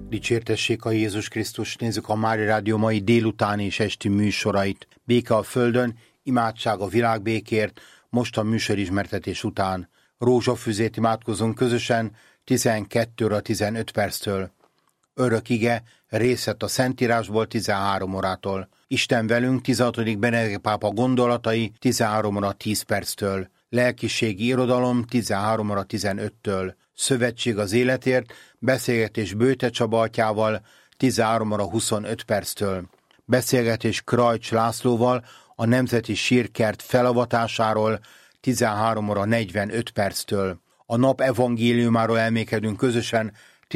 Dicsértessék a Jézus Krisztus, nézzük a Mária Rádió mai délután és esti műsorait. Béke a földön, imádság a világbékért, most a műsorismertetés után. Rózsafüzét imádkozunk közösen 12-ről 15 perctől. Örök ige, részlet a Szentírásból 13 órától. Isten velünk 16. Benedek pápa gondolatai 13 óra 10 perctől. Lelkiségi irodalom 13 óra 15-től. Szövetség az életért, beszélgetés Bőte Csaba atyával 13 óra 25 perctől. Beszélgetés Krajcs Lászlóval a Nemzeti Sírkert felavatásáról 13 óra 45 perctől. A nap evangéliumáról elmékedünk közösen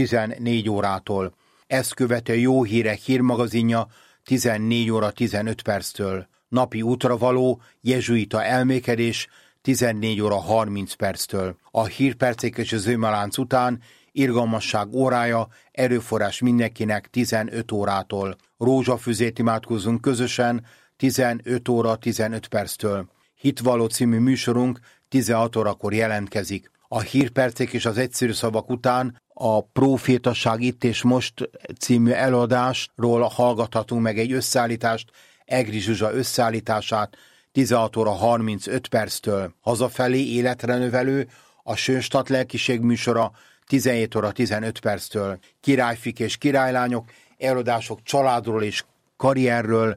14 órától. Ezt követő Jó Hírek hírmagazinja 14 óra 15 perctől. Napi útravaló jezsuita elmékedés 14 óra 30 perctől. A hírpercek és az zömölánc után irgalmasság órája, erőforrás mindenkinek 15 órától. Rózsafüzét imádkozzunk közösen 15 óra 15 perctől. Hitvalló című műsorunk 16 órakor jelentkezik. A hírpercek és az egyszerű szavak után a Prófétaság itt és most című előadásról hallgathatunk meg egy összeállítást, Egri Zsuzsa összeállítását 16 óra 35 perctől. Hazafelé életre növelő, a Sönstadt lelkiség műsora 17 óra 15 perctől. Királyfik és királylányok, előadások családról és karrierről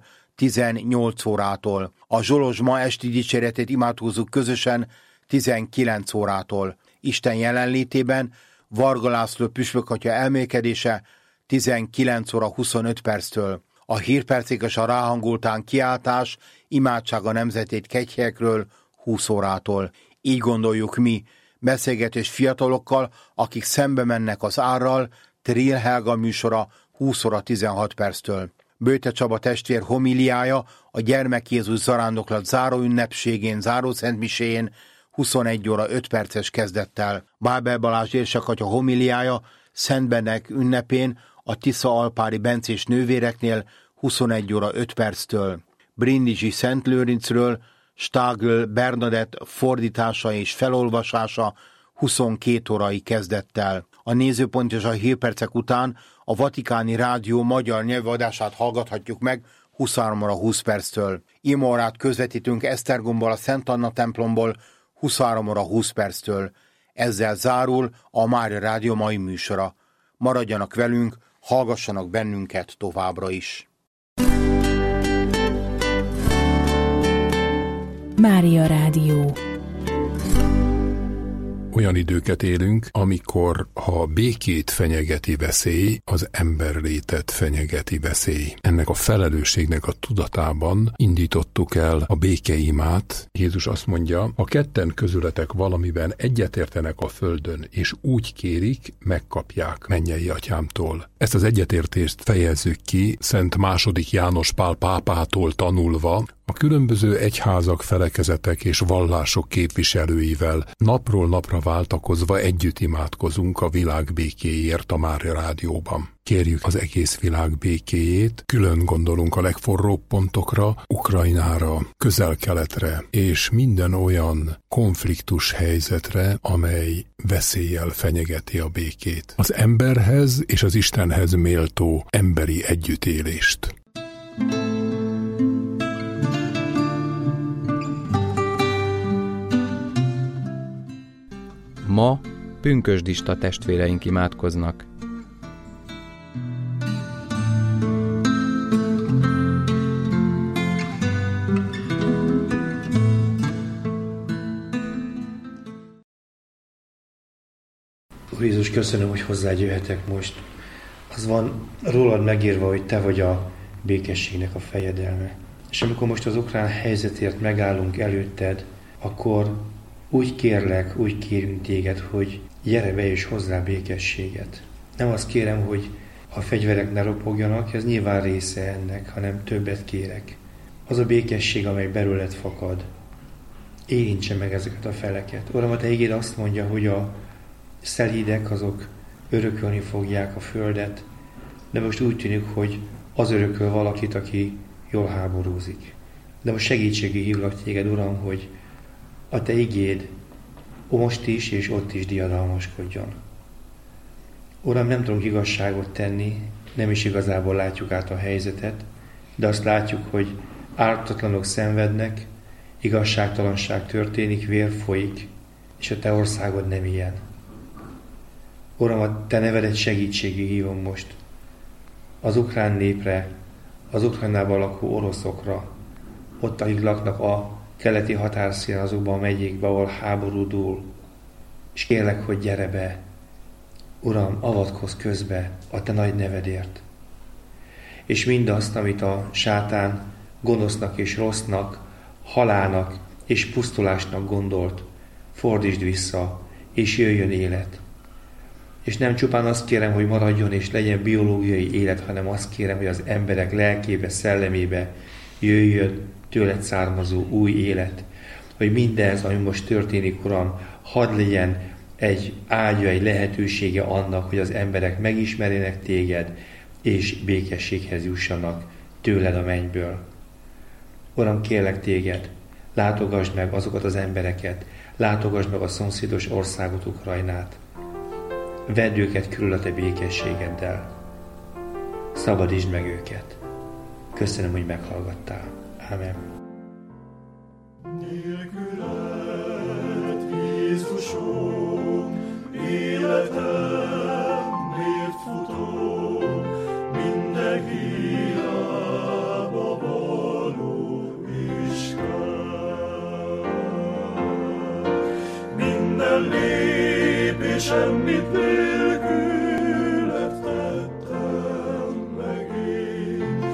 18 órától. A Zsolos ma esti dicséretét imádkozzuk közösen 19 órától. Isten jelenlétében Varga László püspökatya elmélkedése 19 óra 25 perctől. A hírpercek és a ráhangoltán kiáltás, imádság a nemzetét kegyhelyekről 20 órától. Így gondoljuk mi, beszélgetés fiatalokkal, akik szembe mennek az árral, Trill Helga műsora 20 óra 16 perctől. Bőte Csaba testvér homiliája a Gyermek Jézus zarándoklat záró ünnepségén, záró szentmiséjén 21 óra 5 perces kezdettel. Bábel Balázs érsekatya homiliája Szent Benedek ünnepén a Tisza-Alpári bencés nővéreknél 21 óra 5 perctől. Brindisi Szent Lőrincről Stágl Bernadett fordítása és felolvasása 22 órai kezdettel. A nézőpont és a hírpercek után a Vatikáni Rádió magyar nyelvadását hallgathatjuk meg 23 óra 20 perctől. Imaórát közvetítünk Esztergomból a Szent Anna templomból 23 óra 20 perctől. Ezzel zárul a Mária Rádió mai műsora. Maradjanak velünk, hallgassanak bennünket továbbra is. Mária Rádió. Olyan időket élünk, amikor ha békét fenyegeti veszély, az emberlétet fenyegeti veszély. Ennek a felelősségnek a tudatában indítottuk el a békeimát. Jézus azt mondja, ha ketten közületek valamiben egyetértenek a földön, és úgy kérik, megkapják mennyei atyámtól. Ezt az egyetértést fejezzük ki Szent II. János Pál pápától tanulva, a különböző egyházak, felekezetek és vallások képviselőivel napról napra váltakozva együtt imádkozunk a világ békéért a Mária Rádióban. Kérjük az egész világ békéjét, külön gondolunk a legforróbb pontokra, Ukrajnára, Közel-Keletre és minden olyan konfliktus helyzetre, amely veszéllyel fenyegeti a békét. Az emberhez és az Istenhez méltó emberi együttélést. Ma pünkösdista testvéreink imádkoznak. Úr Jézus, köszönöm, hogy hozzád jöhetek most. Az van rólad megírva, hogy te vagy a békességnek a fejedelme. És amikor most az ukrán helyzetért megállunk előtted, akkor úgy kérlek, úgy kérünk téged, hogy gyere be és hozzá békességet. Nem azt kérem, hogy a fegyverek ne ropogjanak, ez nyilván része ennek, hanem többet kérek. Az a békesség, amely belőled fakad, érintse meg ezeket a feleket. Uram, a te igéd azt mondja, hogy a szelídek azok örökölni fogják a földet, de most úgy tűnik, hogy az örököl valakit, aki jól háborúzik. De most segítségé hívlak téged, Uram, hogy a te igéd most is és ott is diadalmaskodjon. Uram, nem tudunk igazságot tenni, nem is igazából látjuk át a helyzetet, de azt látjuk, hogy ártatlanok szenvednek, igazságtalanság történik, vér folyik, és a Te országod nem ilyen. Uram, a Te nevedet segítségül hívom most az ukrán népre, az Ukrajnában lakó oroszokra, ott, akik laknak a keleti határszínen, azokban a megyékben, ahol háború dúl, és kérlek, hogy gyere be. Uram, avatkozz közbe a Te nagy nevedért. És mindazt, amit a sátán gonosznak és rossznak, halálnak és pusztulásnak gondolt, fordítsd vissza, és jöjjön élet. És nem csupán azt kérem, hogy maradjon és legyen biológiai élet, hanem azt kérem, hogy az emberek lelkébe, szellemébe jöjjön tőled származó új élet. Hogy mindez, ami most történik, Uram, hadd legyen egy ágya, egy lehetősége annak, hogy az emberek megismerjenek Téged, és békességhez jussanak tőled a mennyből. Uram, kérlek Téged, látogasd meg azokat az embereket, látogasd meg a szomszédos országot, Ukrajnát. Vedd őket körül a Te békességeddel. Szabadítsd meg őket. Köszönöm, hogy meghallgattál. Ámen. Nélküled, Jézusom, életem miért futok, minden hiába való is kell. Minden lépésem, mit nélküled tettem meg én,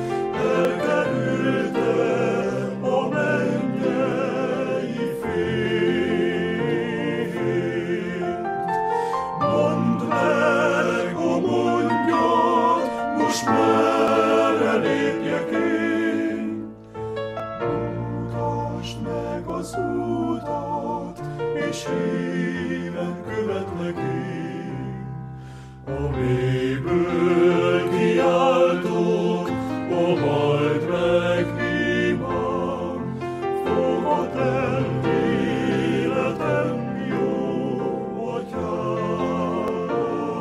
elkerültem a mennyei fényt. Mondd meg a mondjat, most merre lépjek én. Mutasd meg az utat, és híven követlek én. A mélyből kiáltok, hald meg imám, fogad el életem jó atyám.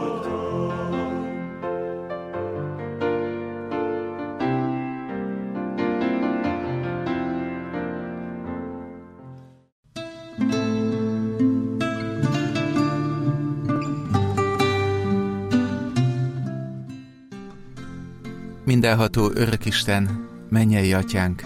Mindenható Örökisten, mennyei atyánk,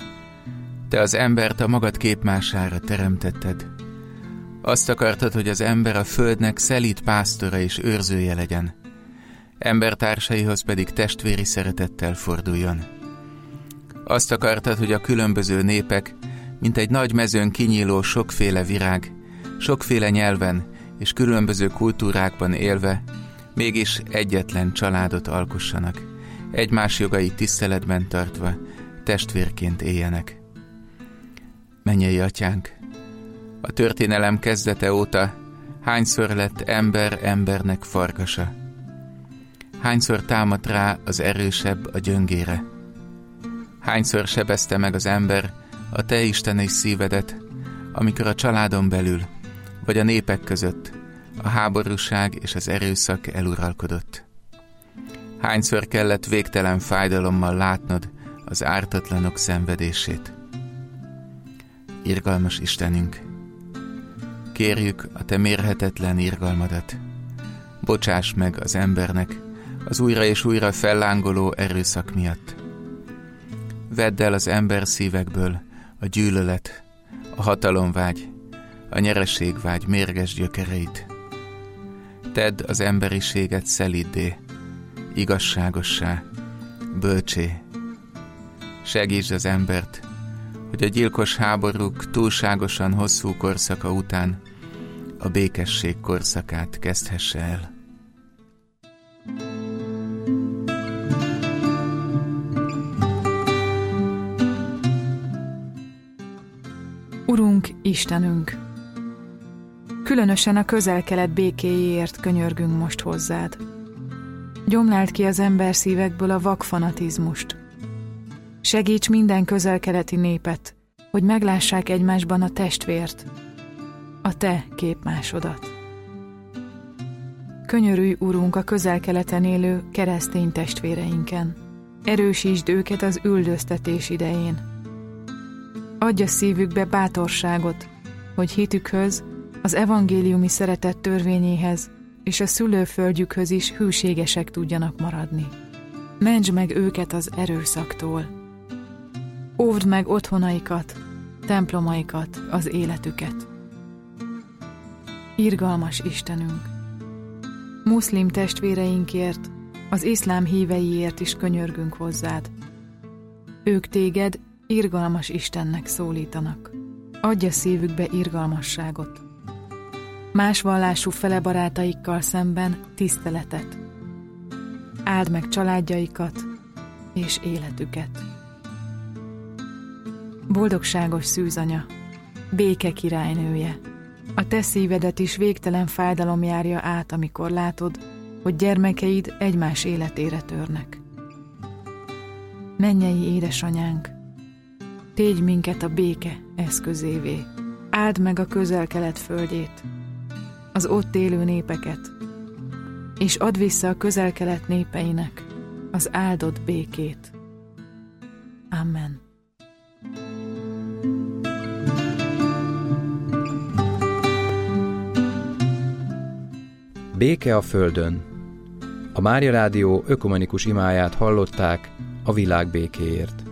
Te az embert a magad képmására teremtetted. Azt akartad, hogy az ember a földnek szelíd pásztora és őrzője legyen, embertársaihoz pedig testvéri szeretettel forduljon. Azt akartad, hogy a különböző népek, mint egy nagy mezőn kinyíló sokféle virág, sokféle nyelven és különböző kultúrákban élve, mégis egyetlen családot alkossanak, egymás jogait tiszteletben tartva, testvérként éljenek. Mennyei atyánk, a történelem kezdete óta hányszor lett ember embernek farkasa? Hányszor támadt rá az erősebb a gyöngére? Hányszor sebezte meg az ember a te isteni szívedet, amikor a családon belül, vagy a népek között a háborúság és az erőszak eluralkodott? Hányszor kellett végtelen fájdalommal látnod az ártatlanok szenvedését? Irgalmas Istenünk, kérjük a te mérhetetlen irgalmadat. Bocsáss meg az embernek az újra és újra fellángoló erőszak miatt. Vedd el az ember szívekből a gyűlölet, a hatalomvágy, a nyereségvágy mérges gyökereit. Tedd az emberiséget szelíddé, igazságossá, bölcsé. Segítsd az embert, hogy a gyilkos háborúk túlságosan hosszú korszaka után a békesség korszakát kezdhesse el. Urunk, Istenünk! Különösen a Közel-Kelet békéjéért könyörgünk most hozzád. Gyomláld ki az ember szívekből a vakfanatizmust. Segíts minden közel-keleti népet, hogy meglássák egymásban a testvért, a te képmásodat. Könyörülj, Urunk, a Közel-Keleten élő keresztény testvéreinken. Erősítsd őket az üldöztetés idején. Adj a szívükbe bátorságot, hogy hitükhöz, az evangéliumi szeretet törvényéhez és a szülőföldjükhöz is hűségesek tudjanak maradni. Mentsd meg őket az erőszaktól. Óvd meg otthonaikat, templomaikat, az életüket. Irgalmas Istenünk! Muszlim testvéreinkért, az iszlám híveiért is könyörgünk hozzád. Ők téged irgalmas Istennek szólítanak. Adj a szívükbe irgalmasságot. Más vallású fele barátaikkal szemben tiszteletet. Áld meg családjaikat és életüket. Boldogságos szűzanya, béke királynője, a te szívedet is végtelen fájdalom járja át, amikor látod, hogy gyermekeid egymás életére törnek. Mennyei édesanyánk, tégy minket a béke eszközévé. Áld meg a Közel-Kelet földjét, az ott élő népeket, és add vissza a Közel-Kelet népeinek az áldott békét. Amen. Béke a földön. A Mária Rádió ökumenikus imáját hallották a világ békéért.